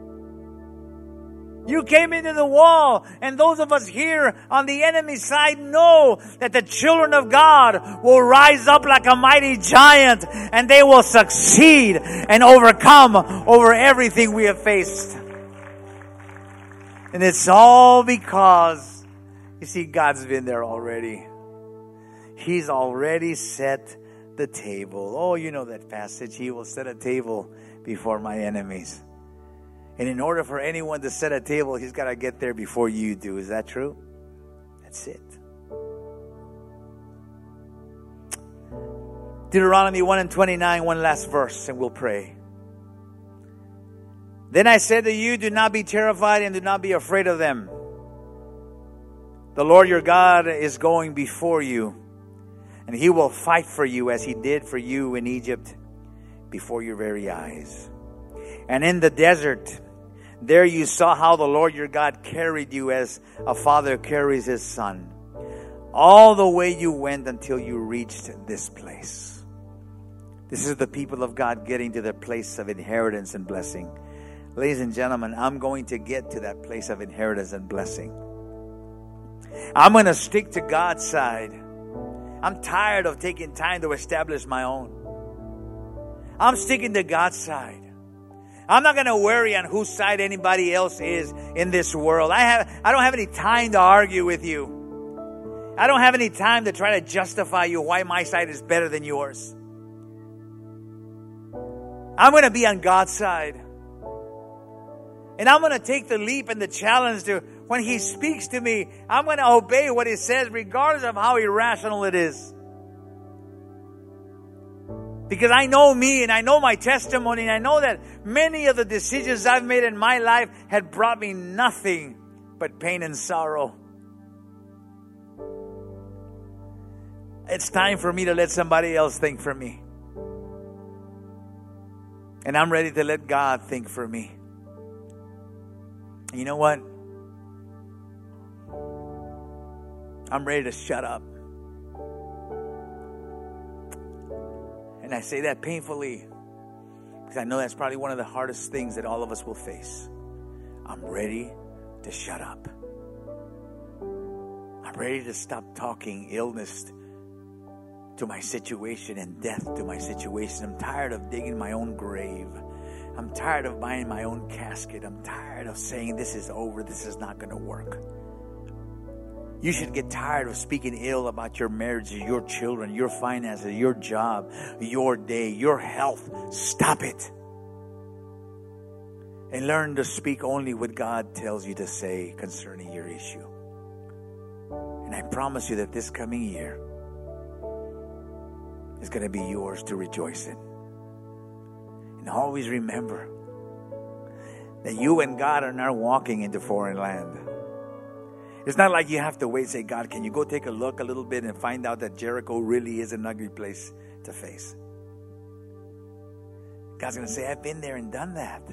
You came into the wall, and those of us here on the enemy side know that the children of God will rise up like a mighty giant, and they will succeed and overcome over everything we have faced. And it's all because, you see, God's been there already. He's already set the table. Oh, you know that passage. He will set a table before my enemies. And in order for anyone to set a table, he's got to get there before you do. Is that true? That's it. Deuteronomy one and twenty-nine, one last verse, and we'll pray. Then I said to you, do not be terrified and do not be afraid of them. The Lord your God is going before you, and He will fight for you as He did for you in Egypt before your very eyes. And in the desert, there you saw how the Lord your God carried you as a father carries his son, all the way you went until you reached this place. This is the people of God getting to their place of inheritance and blessing. Ladies and gentlemen, I'm going to get to that place of inheritance and blessing. I'm going to stick to God's side. I'm tired of taking time to establish my own. I'm sticking to God's side. I'm not going to worry on whose side anybody else is in this world. I have, I don't have any time to argue with you. I don't have any time to try to justify you why my side is better than yours. I'm going to be on God's side. And I'm going to take the leap and the challenge to, when He speaks to me, I'm going to obey what He says regardless of how irrational it is. Because I know me and I know my testimony, and I know that many of the decisions I've made in my life had brought me nothing but pain and sorrow. It's time for me to let somebody else think for me. And I'm ready to let God think for me. And you know what? I'm ready to shut up. And I say that painfully because I know that's probably one of the hardest things that all of us will face. I'm ready to shut up. I'm ready to stop talking illness to my situation and death to my situation. I'm tired of digging my own grave. I'm tired of buying my own casket. I'm tired of saying this is over, this is not going to work. You should get tired of speaking ill about your marriage, your children, your finances, your job, your day, your health. Stop it. And learn to speak only what God tells you to say concerning your issue. And I promise you that this coming year is going to be yours to rejoice in. And always remember that you and God are not walking into foreign land. It's not like you have to wait and say, God, can you go take a look a little bit and find out that Jericho really is an ugly place to face? God's going to say, I've been there and done that.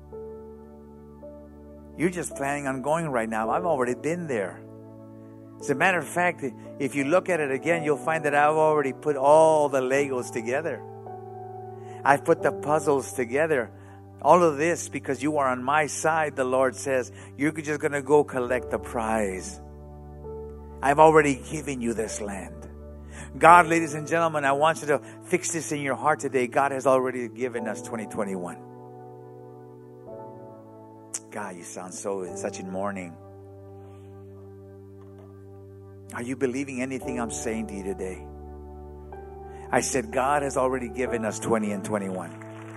You're just planning on going right now. I've already been there. As a matter of fact, if you look at it again, you'll find that I've already put all the Legos together. I've put the puzzles together. All of this because you are on my side, the Lord says. You're just going to go collect the prize. I've already given you this land. God, ladies and gentlemen, I want you to fix this in your heart today. God has already given us twenty twenty-one. God, you sound so such in mourning. Are you believing anything I'm saying to you today? I said God has already given us twenty and twenty-one.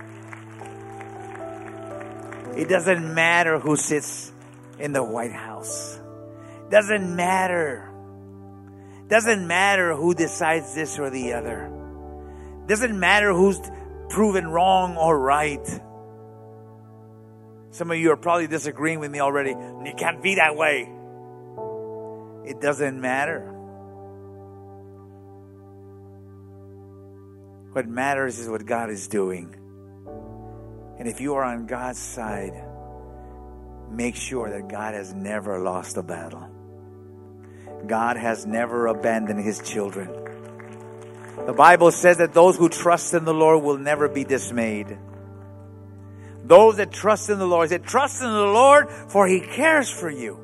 It doesn't matter who sits in the White House. Doesn't matter. Doesn't matter who decides this or the other. Doesn't matter who's proven wrong or right. Some of you are probably disagreeing with me already. It can't be that way. It doesn't matter. What matters is what God is doing. And if you are on God's side, make sure that God has never lost a battle. God has never abandoned His children. The Bible says that those who trust in the Lord will never be dismayed. Those that trust in the Lord, He said, trust in the Lord, for He cares for you.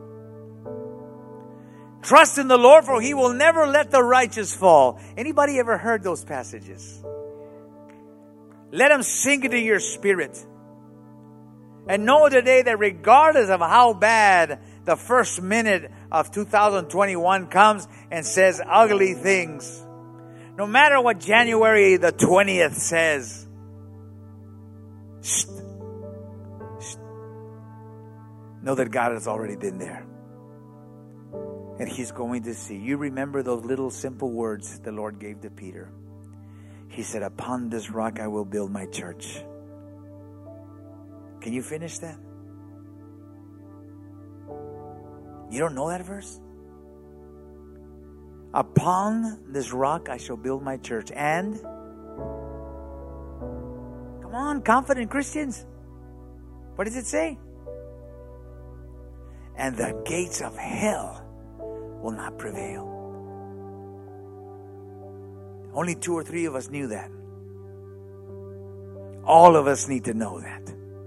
Trust in the Lord, for He will never let the righteous fall. Anybody ever heard those passages? Let them sink into your spirit. And know today that regardless of how bad the first minute of two thousand twenty-one comes and says ugly things, no matter what January the twentieth says, shh, shh, know that God has already been there. And He's going to see. You remember those little simple words the Lord gave to Peter. He said, upon this rock I will build my church. Can you finish that? You don't know that verse? Upon this rock I shall build my church. And? Come on, confident Christians. What does it say? And the gates of hell will not prevail. Only two or three of us knew that. All of us need to know that.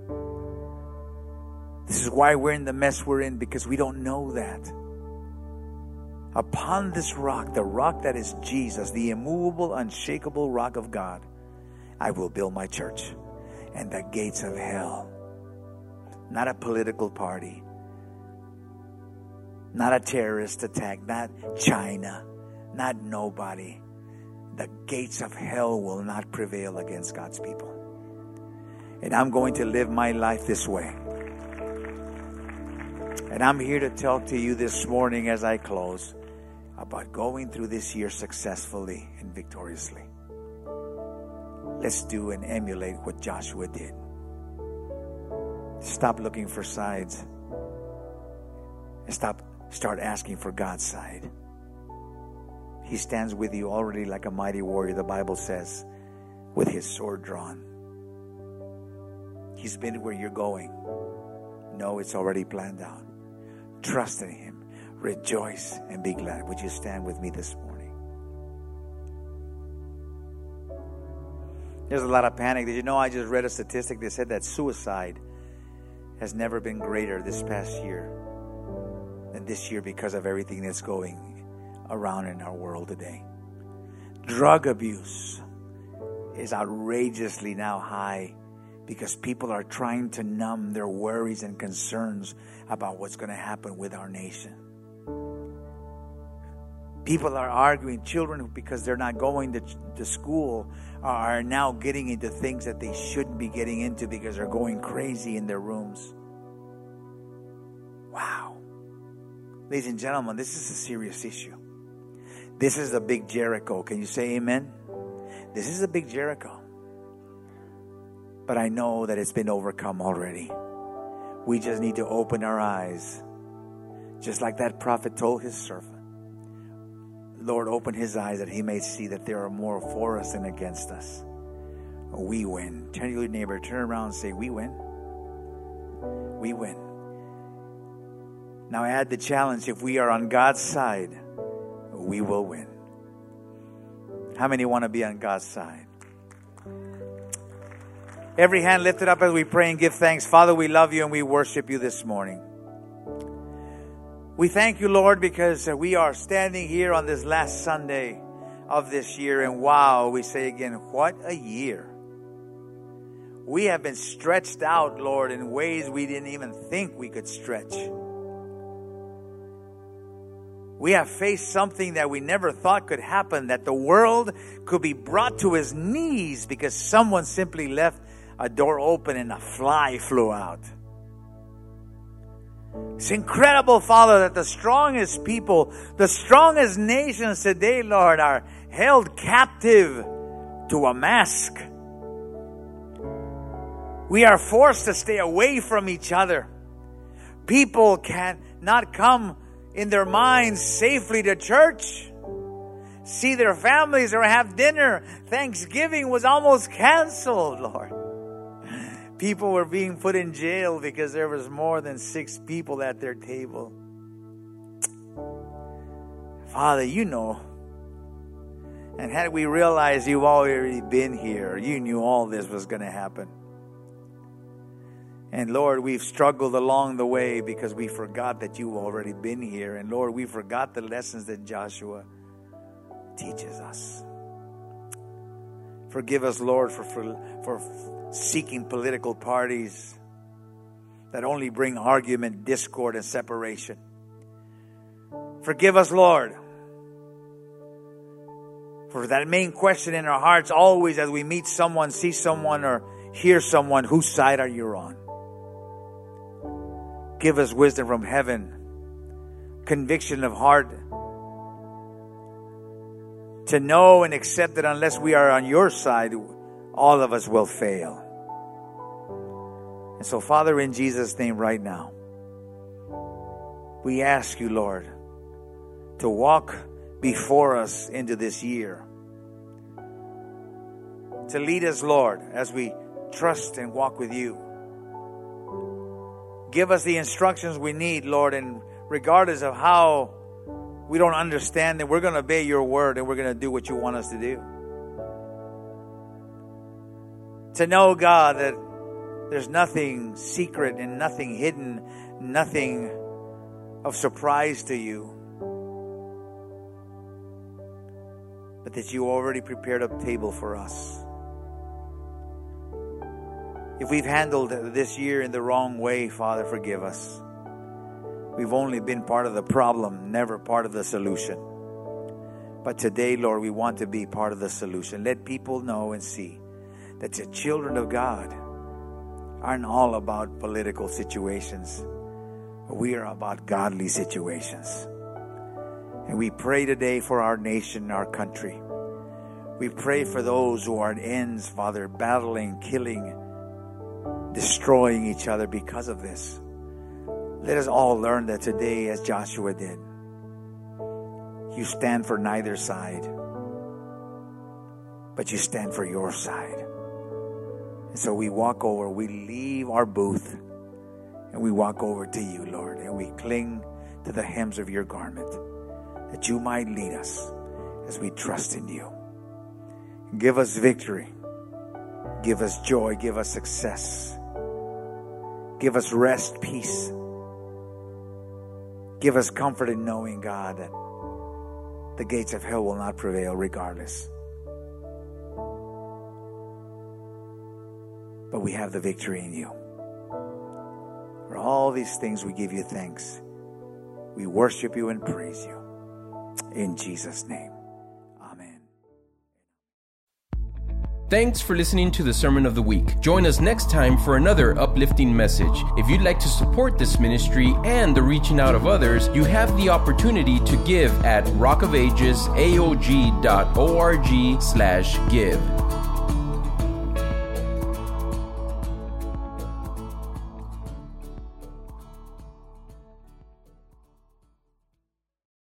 This is why we're in the mess we're in, because we don't know that. Upon this rock, the rock that is Jesus, the immovable, unshakable rock of God, I will build my church. And the gates of hell, not a political party, not a terrorist attack, not China, not nobody. The gates of hell will not prevail against God's people. And I'm going to live my life this way. And I'm here to talk to you this morning as I close about going through this year successfully and victoriously. Let's do and emulate what Joshua did. Stop looking for sides. And stop, start asking for God's side. He stands with you already like a mighty warrior, the Bible says, with his sword drawn. He's been where you're going. No, it's already planned out. Trust in Him. Rejoice and be glad. Would you stand with me this morning? There's a lot of panic. Did you know I just read a statistic that said that suicide has never been greater this past year than this year because of everything that's going around in our world today. Drug abuse is outrageously now high because people are trying to numb their worries and concerns about what's going to happen with our nation. People are arguing, children, because they're not going to, to school, are now getting into things that they shouldn't be getting into because they're going crazy in their rooms. Wow. Ladies and gentlemen, this is a serious issue. This is a big Jericho. Can you say amen? This is a big Jericho. But I know that it's been overcome already. We just need to open our eyes. Just like that prophet told his servant. Lord, open his eyes that he may see that there are more for us than against us. We win. Turn to your neighbor, turn around and say, we win. We win. Now add the challenge, if we are on God's side, we will win. How many want to be on God's side? Every hand lifted up as we pray and give thanks. Father, we love you and we worship you this morning. We thank you, Lord, because we are standing here on this last Sunday of this year. And wow, we say again, what a year. We have been stretched out, Lord, in ways we didn't even think we could stretch. We have faced something that we never thought could happen, that the world could be brought to his knees because someone simply left a door open and a fly flew out. It's incredible, Father, that the strongest people, the strongest nations today, Lord, are held captive to a mask. We are forced to stay away from each other. People cannot come in their minds safely to church, see their families, or have dinner. Thanksgiving was almost canceled, Lord. People were being put in jail because there was more than six people at their table. Father, you know. And had we realized you've already been here, you knew all this was going to happen. And Lord, we've struggled along the way because we forgot that you've already been here. And Lord, we forgot the lessons that Joshua teaches us. Forgive us, Lord, for, for, for seeking political parties that only bring argument, discord, and separation. Forgive us, Lord, for that main question in our hearts always as we meet someone, see someone, or hear someone, whose side are you on? Give us wisdom from heaven, conviction of heart, to know and accept that unless we are on your side, all of us will fail. And so, Father, in Jesus' name right now, we ask you, Lord, to walk before us into this year. To lead us, Lord, as we trust and walk with you. Give us the instructions we need, Lord, and regardless of how we don't understand it, we're going to obey your word and we're going to do what you want us to do. To know, God, that there's nothing secret and nothing hidden, nothing of surprise to you. But that you already prepared a table for us. If we've handled this year in the wrong way, Father, forgive us. We've only been part of the problem, never part of the solution. But today, Lord, we want to be part of the solution. Let people know and see that the children of God aren't all about political situations. We are about godly situations. And we pray today for our nation, our country. We pray for those who are at ends, Father, battling, killing, destroying each other because of this. Let us all learn that today, as Joshua did. You stand for neither side, but you stand for your side. And so we walk over, we leave our booth, and we walk over to you, Lord, and we cling to the hems of your garment, that you might lead us as we trust in you. Give us victory. Give us joy. Give us success. Give us rest, peace. Give us comfort in knowing, God, that the gates of hell will not prevail regardless. But we have the victory in you. For all these things we give you thanks. We worship you and praise you. In Jesus' name. Amen. Thanks for listening to the Sermon of the Week. Join us next time for another uplifting message. If you'd like to support this ministry and the reaching out of others, you have the opportunity to give at rockofagesaog dot org slash give.